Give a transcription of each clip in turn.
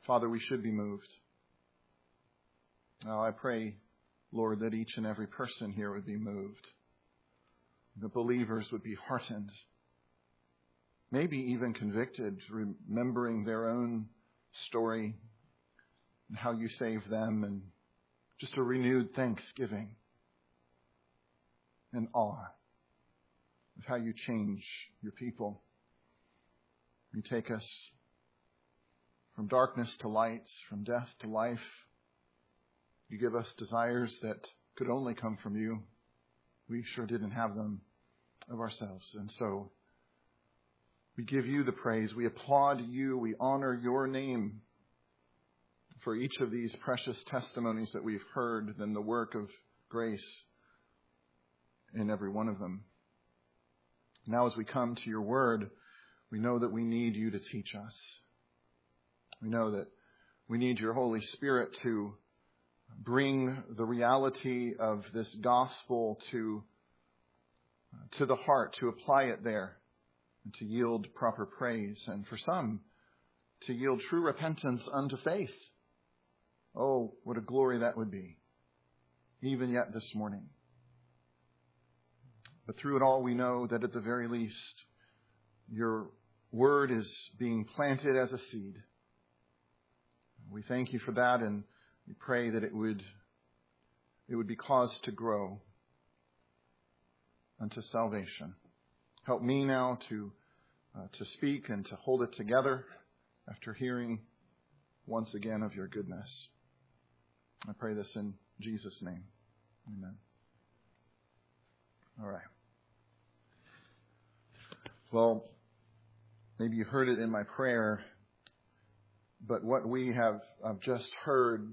Father, we should be moved. Now I pray, Lord, that each and every person here would be moved. The believers would be heartened, maybe even convicted, remembering their own story and how you saved them, and just a renewed thanksgiving and awe of how you change your people. You take us from darkness to light, from death to life. You give us desires that could only come from you. We sure didn't have them of ourselves. And so we give you the praise. We applaud you. We honor your name for each of these precious testimonies that we've heard, and the work of grace in every one of them. Now as we come to your word, we know that we need you to teach us. We know that we need your Holy Spirit to bring the reality of this gospel to the heart, to apply it there, and to yield proper praise, and for some, to yield true repentance unto faith. Oh, what a glory that would be, even yet this morning. But through it all, we know that at the very least, your word is being planted as a seed. We thank you for that, and we pray that it would be caused to grow unto salvation. Help me now to speak and to hold it together after hearing once again of your goodness. I pray this in Jesus' name. Amen. All right. Well, maybe you heard it in my prayer, but what we have just heard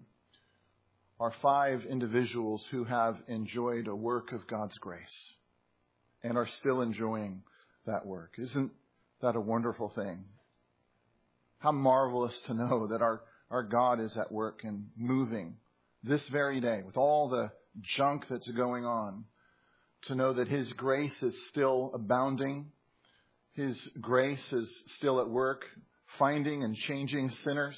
are 5 individuals who have enjoyed a work of God's grace and are still enjoying that work. Isn't that a wonderful thing? How marvelous to know that our God is at work and moving this very day with all the junk that's going on, to know that His grace is still abounding. His grace is still at work, finding and changing sinners.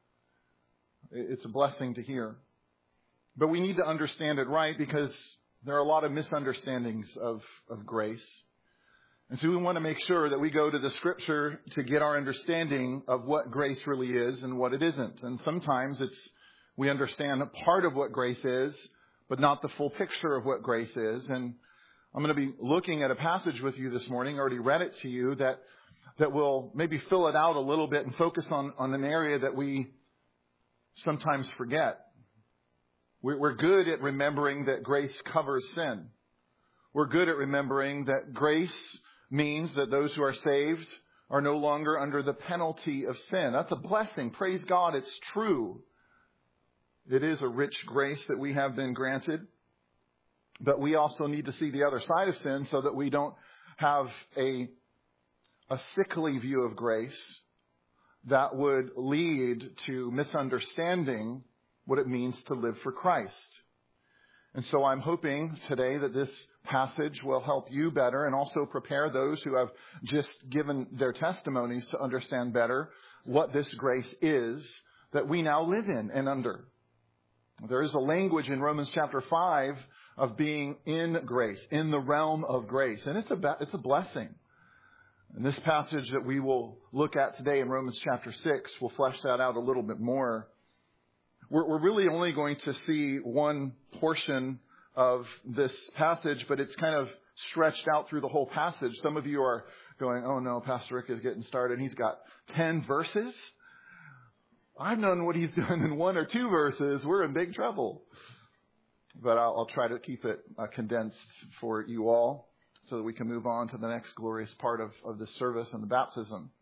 It's a blessing to hear. But we need to understand it right, because there are a lot of misunderstandings of grace. And so we want to make sure that we go to the Scripture to get our understanding of what grace really is and what it isn't. And sometimes we understand a part of what grace is, but not the full picture of what grace is. And I'm going to be looking at a passage with you this morning. I already read it to you, that will maybe fill it out a little bit and focus on an area that we sometimes forget. We're good at remembering that grace covers sin. We're good at remembering that grace means that those who are saved are no longer under the penalty of sin. That's a blessing. Praise God, it's true. It is a rich grace that we have been granted. But we also need to see the other side of sin so that we don't have a sickly view of grace that would lead to misunderstanding what it means to live for Christ. And so I'm hoping today that this passage will help you better, and also prepare those who have just given their testimonies to understand better what this grace is that we now live in and under. There is a language in Romans chapter 5 of being in grace, in the realm of grace. And it's a blessing. And this passage that we will look at today in Romans chapter 6 will flesh that out a little bit more. We're really only going to see one portion of this passage, but it's kind of stretched out through the whole passage. Some of you are going, oh no, Pastor Rick is getting started. He's got 10 verses. I've known what he's done in 1 or 2 verses. We're in big trouble. But I'll try to keep it condensed for you all so that we can move on to the next glorious part of this service and the baptism.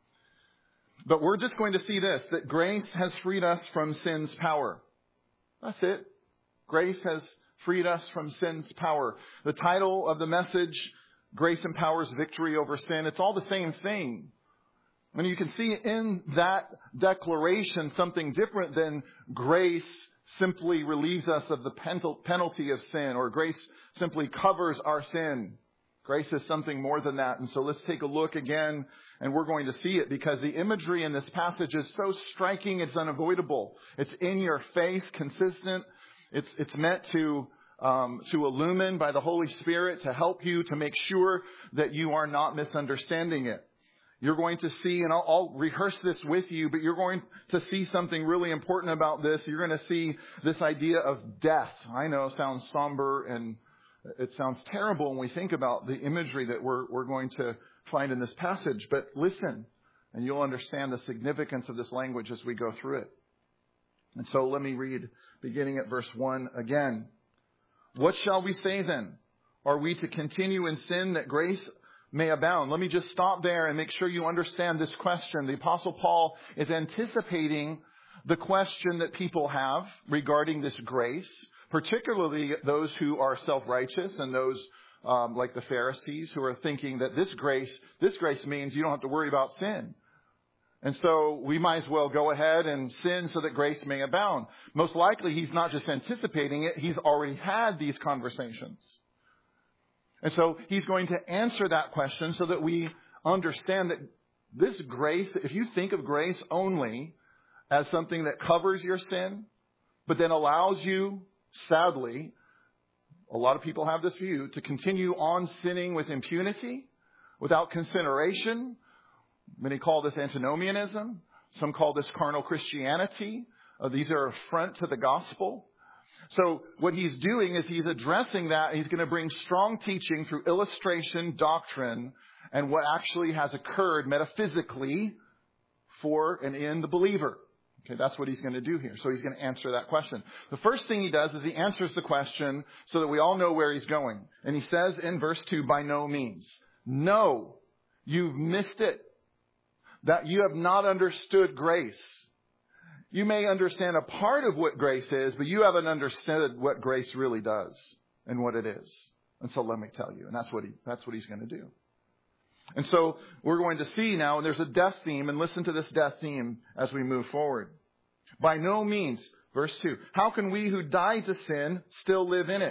But we're just going to see this, that grace has freed us from sin's power. That's it. Grace has freed us from sin's power. The title of the message, Grace Empowers Victory Over Sin, it's all the same thing. And you can see in that declaration something different than grace simply relieves us of the penalty of sin, or grace simply covers our sin. Grace is something more than that. And so let's take a look again, and we're going to see it because the imagery in this passage is so striking, it's unavoidable. It's in your face, consistent. It's meant to illumine by the Holy Spirit, to help you, to make sure that you are not misunderstanding it. You're going to see, and I'll rehearse this with you, but you're going to see something really important about this. You're going to see this idea of death. I know it sounds somber and it sounds terrible when we think about the imagery that we're going to find in this passage. But listen, and you'll understand the significance of this language as we go through it. And so let me read, beginning at verse 1 again. What shall we say then? Are we to continue in sin that grace may abound? Let me just stop there and make sure you understand this question. The Apostle Paul is anticipating the question that people have regarding this grace, particularly those who are self-righteous and those like the Pharisees who are thinking that this grace means you don't have to worry about sin. And so we might as well go ahead and sin so that grace may abound. Most likely he's not just anticipating it, he's already had these conversations. And so he's going to answer that question so that we understand that this grace, if you think of grace only as something that covers your sin, but then allows you, sadly, a lot of people have this view, to continue on sinning with impunity, without consideration. Many call this antinomianism. Some call this carnal Christianity. These are affront to the gospel. So what he's doing is he's addressing that. He's going to bring strong teaching through illustration, doctrine, and what actually has occurred metaphysically for and in the believer. Okay, that's what he's going to do here. So he's going to answer that question. The first thing he does is he answers the question so that we all know where he's going. And he says in verse 2, by no means. No, you've missed it. That you have not understood grace. You may understand a part of what grace is, but you haven't understood what grace really does and what it is. And so let me tell you. And that's what he's going to do. And so we're going to see now, and there's a death theme, and listen to this death theme as we move forward. By no means, verse 2, how can we who died to sin still live in it?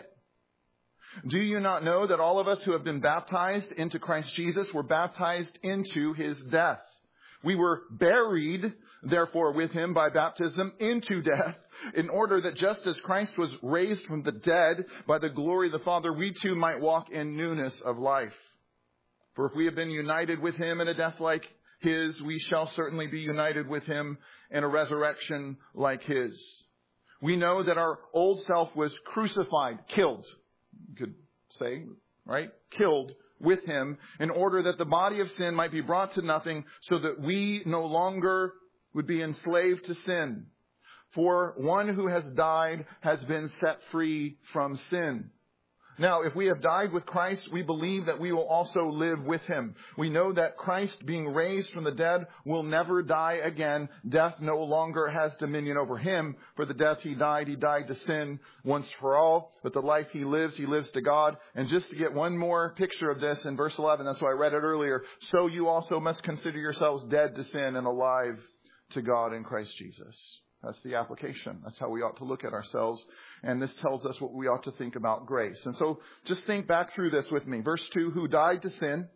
Do you not know that all of us who have been baptized into Christ Jesus were baptized into his death? We were buried, therefore, with him by baptism into death, in order that just as Christ was raised from the dead by the glory of the Father, we too might walk in newness of life. For if we have been united with him in a death like his, we shall certainly be united with him in a resurrection like his. We know that our old self was crucified, killed, you could say, right? Killed with him in order that the body of sin might be brought to nothing, so that we no longer would be enslaved to sin. For one who has died has been set free from sin. Now, if we have died with Christ, we believe that we will also live with him. We know that Christ, being raised from the dead, will never die again. Death no longer has dominion over him. For the death he died to sin once for all. But the life he lives to God. And just to get one more picture of this in verse 11, that's why I read it earlier. So you also must consider yourselves dead to sin and alive to God in Christ Jesus. That's the application. That's how we ought to look at ourselves. And this tells us what we ought to think about grace. And so just think back through this with me. Verse 2, who died to sin.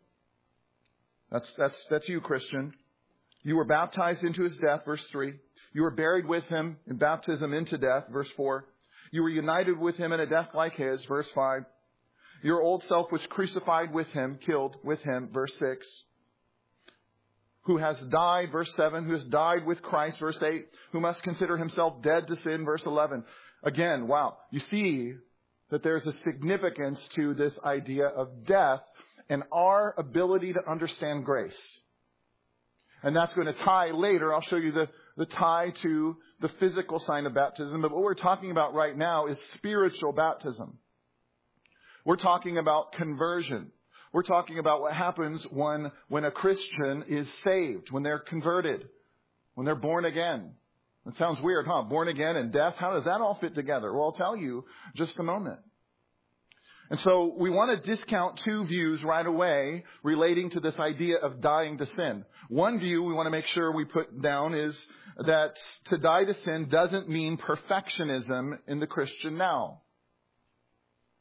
That's you, Christian. You were baptized into his death, verse 3. You were buried with him in baptism into death, verse 4. You were united with him in a death like his, verse 5. Your old self was crucified with him, killed with him, verse 6. Who has died, verse 7, who has died with Christ, verse 8, who must consider himself dead to sin, verse 11. Again, wow, you see that there's a significance to this idea of death and our ability to understand grace. And that's going to tie later. I'll show you the tie to the physical sign of baptism. But what we're talking about right now is spiritual baptism. We're talking about conversion. We're talking about what happens when a Christian is saved, when they're converted, when they're born again. It sounds weird, huh? Born again and death. How does that all fit together? Well, I'll tell you just a moment. And so we want to discount two views right away relating to this idea of dying to sin. One view we want to make sure we put down is that to die to sin doesn't mean perfectionism in the Christian now.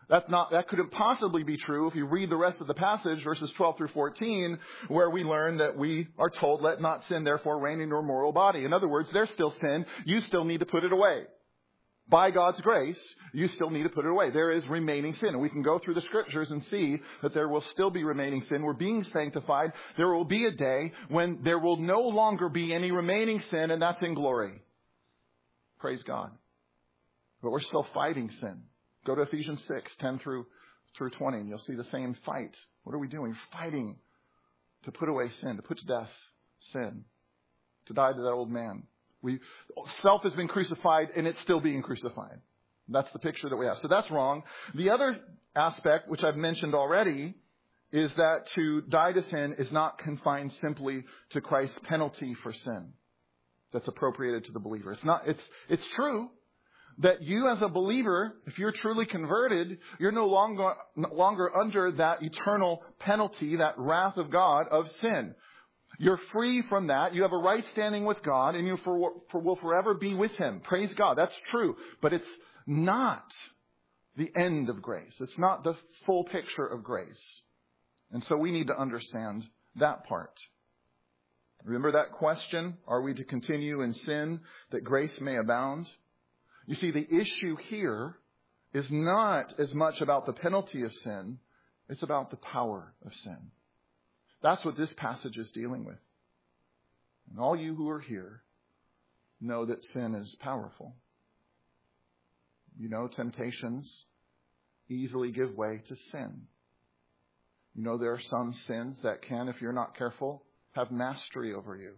That couldn't possibly be true if you read the rest of the passage, verses 12 through 14, where we learn that we are told, let not sin therefore reign in your mortal body. In other words, there's still sin. You still need to put it away. By God's grace, you still need to put it away. There is remaining sin. And we can go through the scriptures and see that there will still be remaining sin. We're being sanctified. There will be a day when there will no longer be any remaining sin, and that's in glory. Praise God. But we're still fighting sin. Go to Ephesians 6, 10 through 20, and you'll see the same fight. What are we doing? Fighting to put away sin, to put to death sin, to die to that old man. Self has been crucified, and it's still being crucified. That's the picture that we have. So that's wrong. The other aspect, which I've mentioned already, is that to die to sin is not confined simply to Christ's penalty for sin that's appropriated to the believer. It's true that you as a believer, if you're truly converted, you're no longer under that eternal penalty, that wrath of God of sin. You're free from that. You have a right standing with God, and you will forever be with Him. Praise God. That's true. But it's not the end of grace. It's not the full picture of grace. And so we need to understand that part. Remember that question? Are we to continue in sin that grace may abound? You see, the issue here is not as much about the penalty of sin. It's about the power of sin. That's what this passage is dealing with. And all you who are here know that sin is powerful. You know temptations easily give way to sin. You know there are some sins that can, if you're not careful, have mastery over you.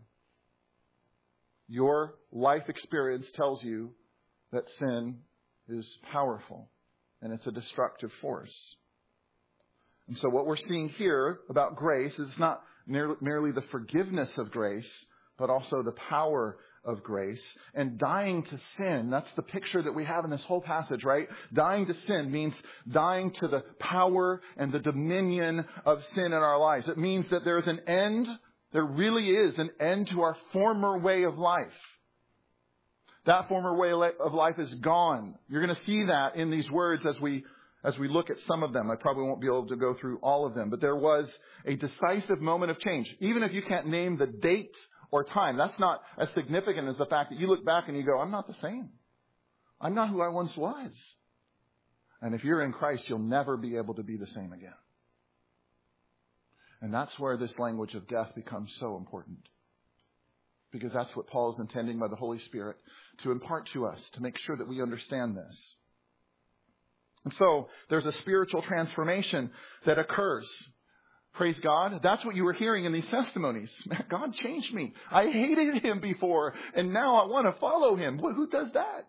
Your life experience tells you that sin is powerful and it's a destructive force. And so what we're seeing here about grace is not merely the forgiveness of grace, but also the power of grace. And dying to sin, that's the picture that we have in this whole passage, right? Dying to sin means dying to the power and the dominion of sin in our lives. It means that there's an end, there really is an end to our former way of life. That former way of life is gone. You're going to see that in these words as we look at some of them. I probably won't be able to go through all of them, but there was a decisive moment of change. Even if you can't name the date or time, that's not as significant as the fact that you look back and you go, I'm not the same. I'm not who I once was. And if you're in Christ, you'll never be able to be the same again. And that's where this language of death becomes so important. Because that's what Paul is intending by the Holy Spirit to impart to us, to make sure that we understand this. And so there's a spiritual transformation that occurs. Praise God. That's what you were hearing in these testimonies. God changed me. I hated Him before, and now I want to follow Him. Who does that?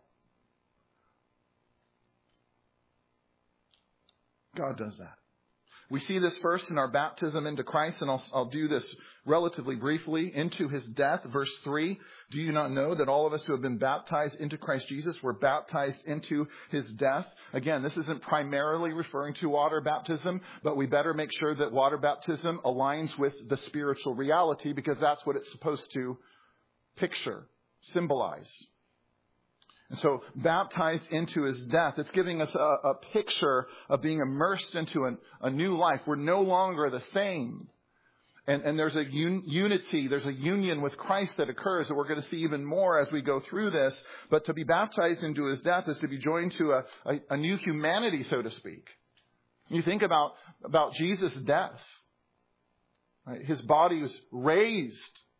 God does that. We see this first in our baptism into Christ, and I'll do this relatively briefly. Into His death, verse 3. Do you not know that all of us who have been baptized into Christ Jesus were baptized into His death? Again, this isn't primarily referring to water baptism, but we better make sure that water baptism aligns with the spiritual reality, because that's what it's supposed to picture, symbolize. And so baptized into His death, it's giving us a picture of being immersed into a new life. We're no longer the same. And there's a unity, there's a union with Christ that occurs that we're going to see even more as we go through this. But to be baptized into His death is to be joined to a new humanity, so to speak. You think about Jesus' death. Right? His body was raised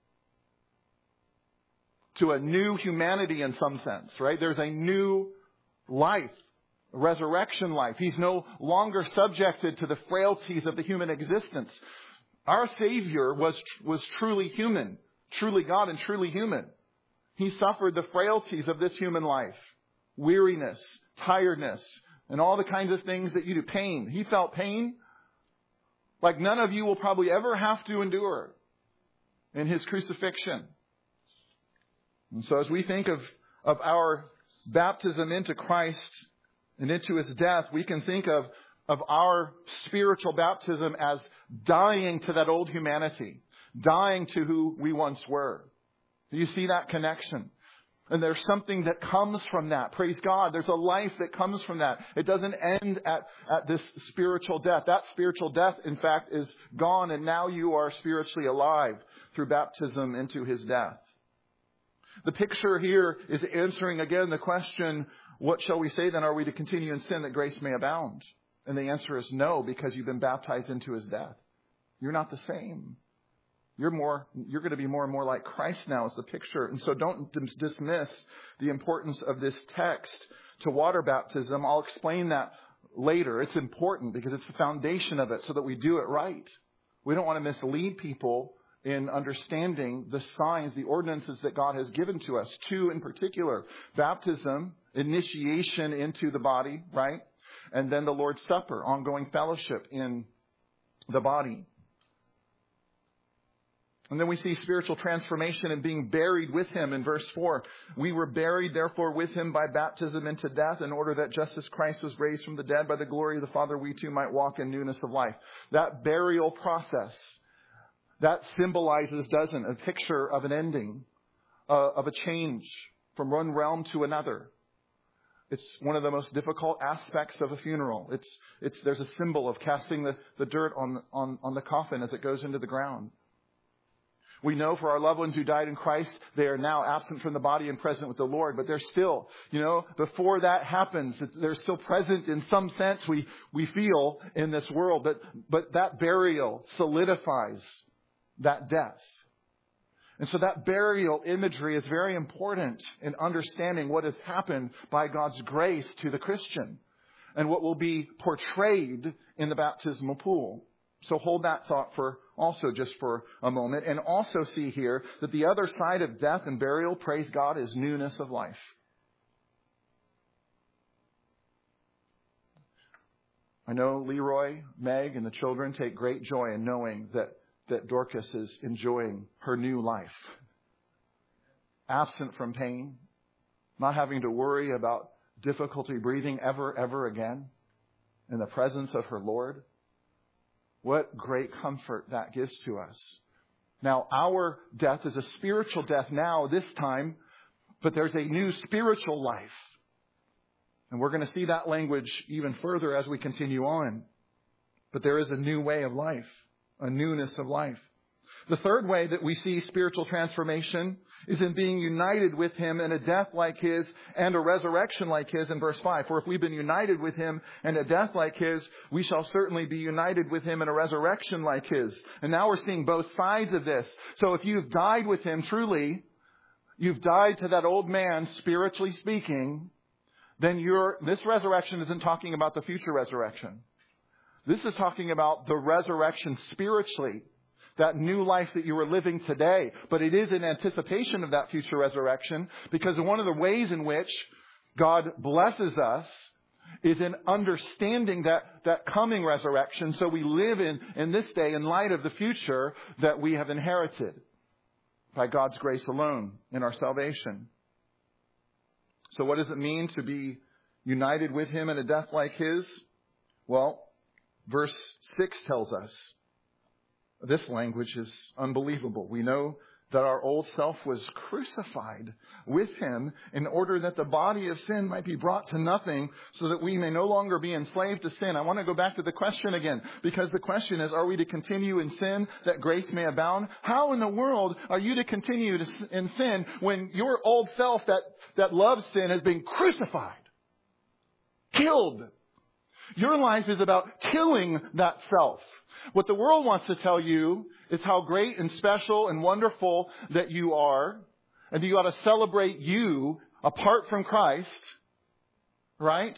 to a new humanity in some sense, right? There's a new life, a resurrection life. He's no longer subjected to the frailties of the human existence. Our Savior was truly human, truly God and truly human. He suffered the frailties of this human life, weariness, tiredness, and all the kinds of things that you do. Pain. He felt pain like none of you will probably ever have to endure in His crucifixion. And so as we think of our baptism into Christ and into His death, we can think of our spiritual baptism as dying to that old humanity, dying to who we once were. Do you see that connection? And there's something that comes from that. Praise God. There's a life that comes from that. It doesn't end at this spiritual death. That spiritual death, in fact, is gone. And now you are spiritually alive through baptism into His death. The picture here is answering again the question, what shall we say then? Are we to continue in sin that grace may abound? And the answer is no, because you've been baptized into His death. You're not the same. You're going to be more and more like Christ now is the picture. And so don't dismiss the importance of this text to water baptism. I'll explain that later. It's important because it's the foundation of it so that we do it right. We don't want to mislead people in understanding the signs, the ordinances that God has given to us. Two in particular, baptism, initiation into the body, right? And then the Lord's Supper, ongoing fellowship in the body. And then we see spiritual transformation and being buried with Him in verse 4. We were buried, therefore, with Him by baptism into death, in order that just as Christ was raised from the dead by the glory of the Father, we too might walk in newness of life. That burial process, that symbolizes, doesn't, a picture of an ending, of a change from one realm to another. It's one of the most difficult aspects of a funeral. There's a symbol of casting the dirt on the coffin as it goes into the ground. We know for our loved ones who died in Christ, they are now absent from the body and present with the Lord. But they're still, before that happens, they're still present in some sense we feel in this world. But that burial solidifies that death. And so that burial imagery is very important in understanding what has happened by God's grace to the Christian and what will be portrayed in the baptismal pool. So hold that thought just for a moment. And also see here that the other side of death and burial, praise God, is newness of life. I know Leroy, Meg, and the children take great joy in knowing that Dorcas is enjoying her new life. Absent from pain, not having to worry about difficulty breathing ever again in the presence of her Lord. What great comfort that gives to us. Now, our death is a spiritual death now, this time, but there's a new spiritual life. And we're going to see that language even further as we continue on. But there is a new way of life, a newness of life. The third way that we see spiritual transformation is in being united with Him in a death like His and a resurrection like His in verse 5. For if we've been united with Him in a death like His, we shall certainly be united with Him in a resurrection like His. And now we're seeing both sides of this. So if you've died with Him truly, you've died to that old man, spiritually speaking, then this resurrection isn't talking about the future resurrection. This is talking about the resurrection spiritually. That new life that you are living today. But it is in anticipation of that future resurrection, because one of the ways in which God blesses us is in understanding that coming resurrection. So we live in this day in light of the future that we have inherited by God's grace alone in our salvation. So what does it mean to be united with Him in a death like His? Well, verse 6 tells us. This language is unbelievable. We know that our old self was crucified with Him in order that the body of sin might be brought to nothing so that we may no longer be enslaved to sin. I want to go back to the question again, because the question is, are we to continue in sin that grace may abound? How in the world are you to continue in sin when your old self that loves sin has been crucified, killed? Your life is about killing that self. What the world wants to tell you is how great and special and wonderful that you are, and that you ought to celebrate you apart from Christ, right?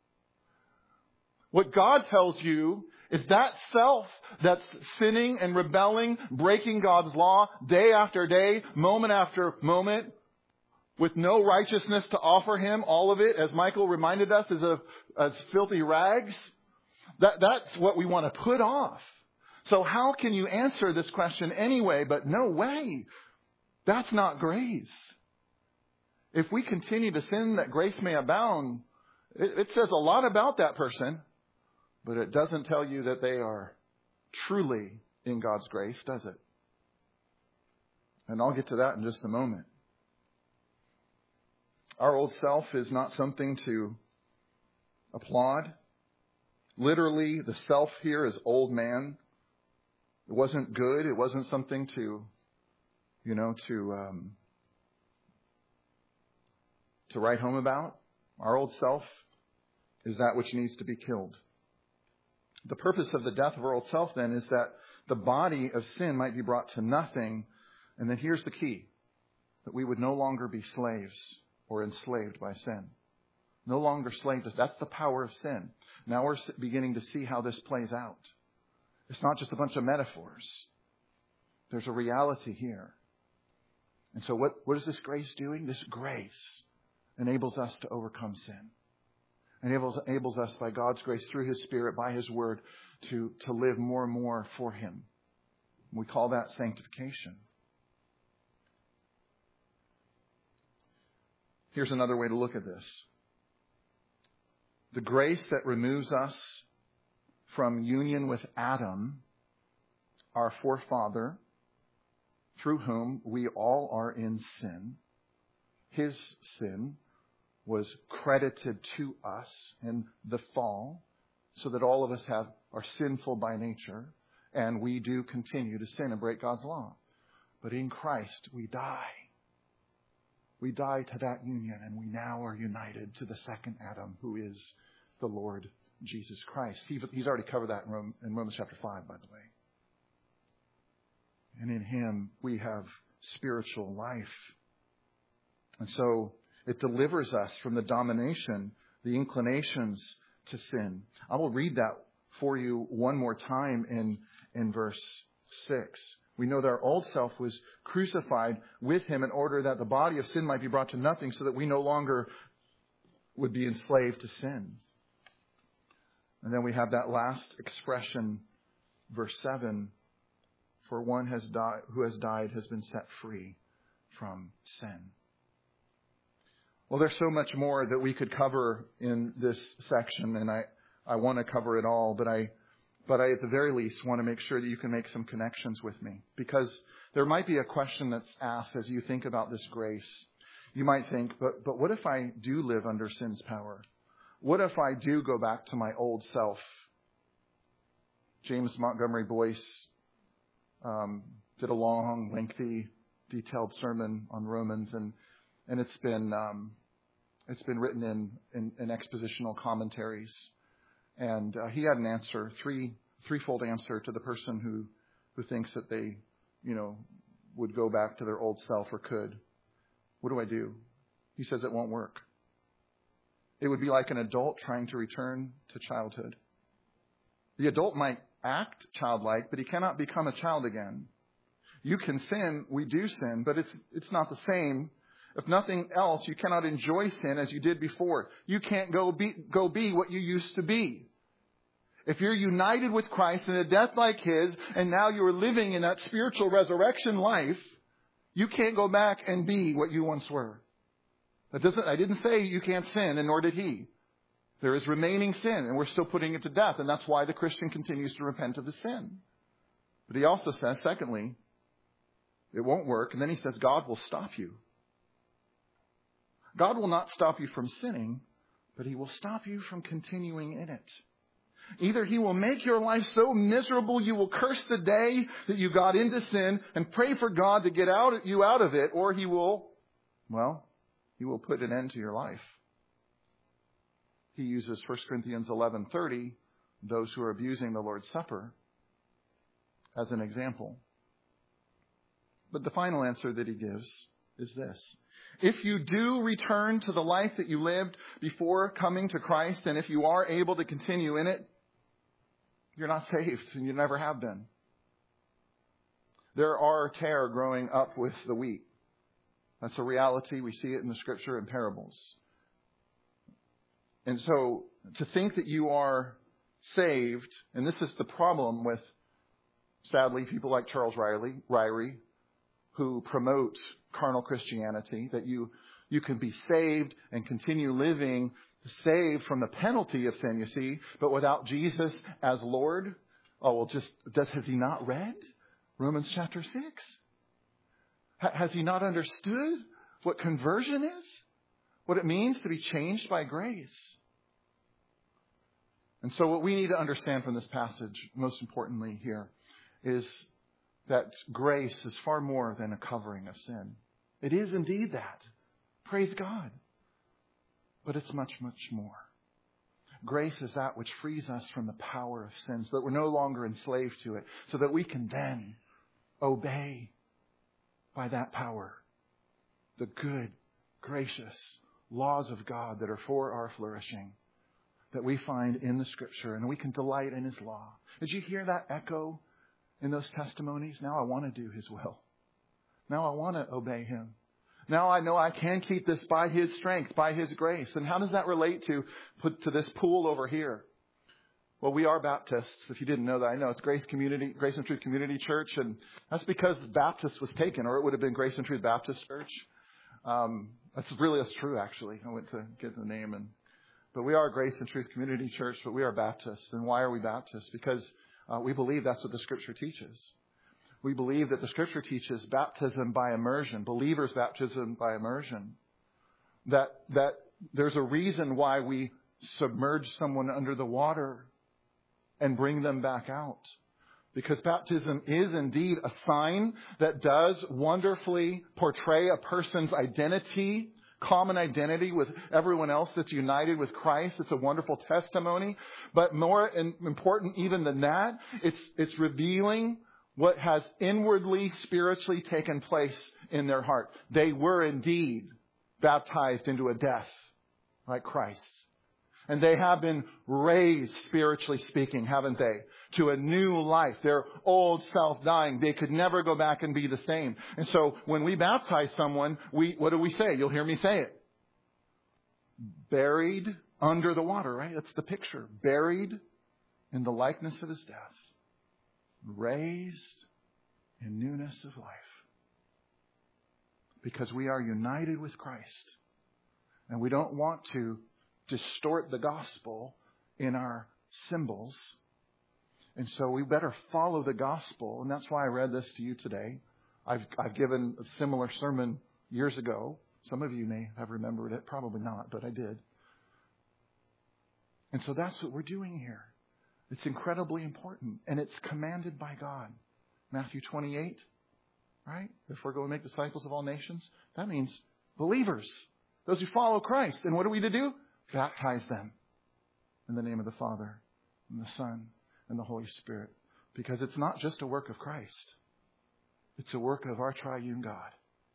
What God tells you is that self that's sinning and rebelling, breaking God's law day after day, moment after moment, with no righteousness to offer Him, all of it, as Michael reminded us, is as filthy rags. That's what we want to put off. So how can you answer this question anyway? But no way. That's not grace. If we continue to sin that grace may abound, it says a lot about that person, but it doesn't tell you that they are truly in God's grace, does it? And I'll get to that in just a moment. Our old self is not something to applaud. Literally, the self here is old man. It wasn't good. It wasn't something to write home about. Our old self is that which needs to be killed. The purpose of the death of our old self then is that the body of sin might be brought to nothing. And then here's the key, that we would no longer be slaves or enslaved by sin. No longer slaves. That's the power of sin. Now we're beginning to see how this plays out. It's not just a bunch of metaphors. There's a reality here. And so what is this grace doing? This grace enables us to overcome sin. Enables us by God's grace through His Spirit, by His Word, to live more and more for Him. We call that sanctification. Here's another way to look at this. The grace that removes us from union with Adam, our forefather, through whom we all are in sin. His sin was credited to us in the fall, so that all of us are sinful by nature, and we do continue to sin and break God's law. But in Christ, we die. We die to that union, and we now are united to the second Adam, who is the Lord Jesus Christ. He's already covered that in Romans chapter 5, by the way. And in Him, we have spiritual life. And so it delivers us from the domination, the inclinations to sin. I will read that for you one more time in verse 6. We know that our old self was crucified with Him in order that the body of sin might be brought to nothing, so that we no longer would be enslaved to sin. And then we have that last expression, verse 7, for one who has died has been set free from sin. Well, there's so much more that we could cover in this section, and I want to cover it all, but I at the very least want to make sure that you can make some connections with me, because there might be a question that's asked as you think about this grace. You might think, but what if I do live under sin's power? What if I do go back to my old self? James Montgomery Boyce did a long, lengthy, detailed sermon on Romans, and it's been written in expositional commentaries. And he had an answer, threefold answer to the person who thinks that they, would go back to their old self or could. What do I do? He says it won't work. It would be like an adult trying to return to childhood. The adult might act childlike, but he cannot become a child again. You can sin, we do sin, but it's not the same. If nothing else, you cannot enjoy sin as you did before. You can't go be what you used to be. If you're united with Christ in a death like His, and now you're living in that spiritual resurrection life, you can't go back and be what you once were. I didn't say you can't sin, and nor did He. There is remaining sin, and we're still putting it to death, and that's why the Christian continues to repent of the sin. But He also says, secondly, it won't work, and then He says God will stop you. God will not stop you from sinning, but He will stop you from continuing in it. Either He will make your life so miserable you will curse the day that you got into sin and pray for God to get you out of it, or He will put an end to your life. He uses 1 Corinthians 11:30, those who are abusing the Lord's Supper, as an example. But the final answer that He gives is this. If you do return to the life that you lived before coming to Christ, and if you are able to continue in it, you're not saved, and you never have been. There are tares growing up with the wheat. That's a reality. We see it in the Scripture and parables. And so to think that you are saved, and this is the problem with, sadly, people like Charles Ryrie, who promote carnal Christianity, that you can be saved and continue living, saved from the penalty of sin, you see, but without Jesus as Lord. Has he not read Romans chapter 6? Has he not understood what conversion is? what it means to be changed by grace. And so what we need to understand from this passage, most importantly here, is that grace is far more than a covering of sin. It is indeed that. Praise God. But it's much, much more. Grace is that which frees us from the power of sin, so that we're no longer enslaved to it, so that we can then obey by that power the good, gracious laws of God that are for our flourishing, that we find in the Scripture, and we can delight in His law. Did you hear that echo in those testimonies? Now I want to do His will. Now I want to obey Him. Now I know I can keep this by His strength, by His grace. And how does that relate to this pool over here? Well, we are Baptists. If you didn't know that, I know it's Grace and Truth Community Church. And that's because Baptist was taken, or it would have been Grace and Truth Baptist Church. That's true, actually. I went to get the name. But we are Grace and Truth Community Church, but we are Baptists. And why are we Baptists? Because we believe that's what the Scripture teaches. We believe that the Scripture teaches baptism by immersion, believers' baptism by immersion. That there's a reason why we submerge someone under the water and bring them back out. Because baptism is indeed a sign that does wonderfully portray a person's identity, common identity with everyone else that's united with Christ. It's a wonderful testimony. But more important even than that, it's revealing what has inwardly, spiritually taken place in their heart. They were indeed baptized into a death like Christ. And they have been raised, spiritually speaking, haven't they? To a new life. Their old self dying. They could never go back and be the same. And so when we baptize someone, what do we say? You'll hear me say it. Buried under the water, right? That's the picture. Buried in the likeness of His death. Raised in newness of life. Because we are united with Christ. And we don't want to distort the gospel in our symbols. And so we better follow the gospel. And that's why I read this to you today. I've given a similar sermon years ago. Some of you may have remembered it. Probably not, but I did. And so that's what we're doing here. It's incredibly important. And it's commanded by God. Matthew 28, right? If we're going to make disciples of all nations, that means believers. Those who follow Christ. And what are we to do? Baptize them in the name of the Father and the Son and the Holy Spirit. Because it's not just a work of Christ. It's a work of our triune God.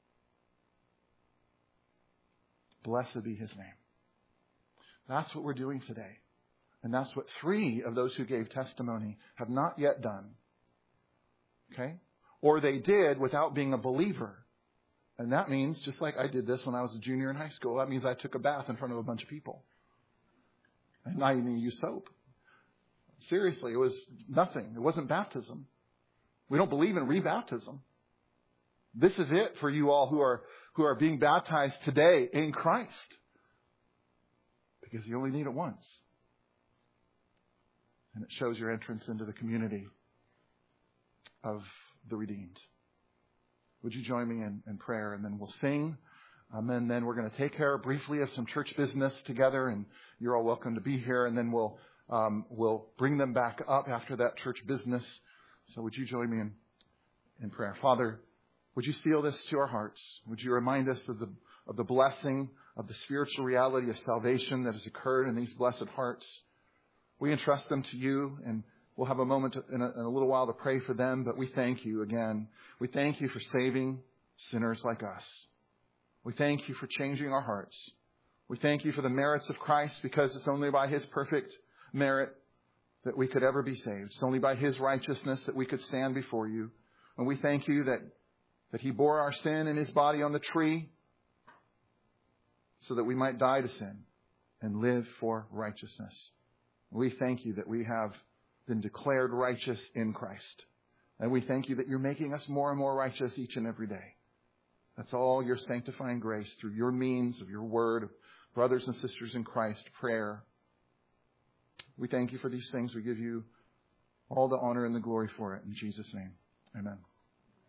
Blessed be His name. That's what we're doing today. And that's what 3 of those who gave testimony have not yet done. Okay? Or they did without being a believer. And that means, just like I did this when I was a junior in high school, that means I took a bath in front of a bunch of people. And not even use soap. Seriously, it was nothing. It wasn't baptism. We don't believe in rebaptism. This is it for you all who are being baptized today in Christ. Because you only need it once. And it shows your entrance into the community of the redeemed. Would you join me in prayer? And then we'll sing. And then we're going to take care briefly of some church business together. And you're all welcome to be here. And then we'll bring them back up after that church business. So would you join me in prayer? Father, would you seal this to our hearts? Would you remind us of the blessing of the spiritual reality of salvation that has occurred in these blessed hearts? We entrust them to you, and we'll have a moment in a little while to pray for them. But we thank you again. We thank you for saving sinners like us. We thank you for changing our hearts. We thank you for the merits of Christ, because it's only by His perfect merit that we could ever be saved. It's only by His righteousness that we could stand before you. And we thank you that He bore our sin in His body on the tree so that we might die to sin and live for righteousness. We thank you that we have been declared righteous in Christ. And we thank you that you're making us more and more righteous each and every day. That's all your sanctifying grace through your means of your word, brothers and sisters in Christ, prayer. We thank you for these things. We give you all the honor and the glory for it. In Jesus' name, amen.